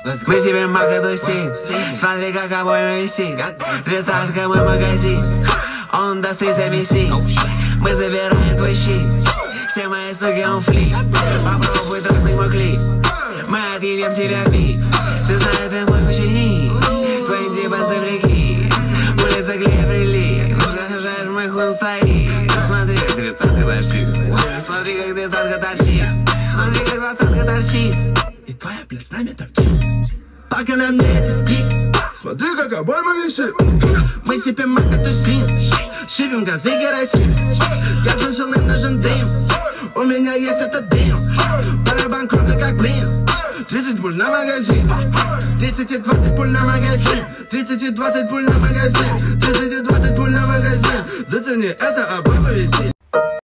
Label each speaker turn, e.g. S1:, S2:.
S1: Мы себе марка тусим. Смотри, как обоим висит. 30-ка мой магазин. Он даст 30 месяцев. Мы забираем твой щит. Все мои суки он флик. Попробуй трахнуть мой клип. Мы отъебем тебя в миг. Все знают, ты мой ученик. Твоим типом сопряги. Улица клея прилип. Жаришь мой хуй стоит. Смотри, как 30-ка торчит. Смотри, как 30-ка торчит. Смотри, как 20-ка торчит. И твоя, блядь, с нами торчит. Пока на мне это стик.
S2: Смотри, как обойма висит.
S1: Мы себе марка тусим. Шибим газы керосин. Я слышал, им нужен дым. У меня есть этот дым. Барабан круглый как блин. 30 пуль на магазин. 30 и 20 пуль на магазин. 30 и 20 пуль на магазин. 30 и 20 пуль на магазин. Зацени, это обойма висит.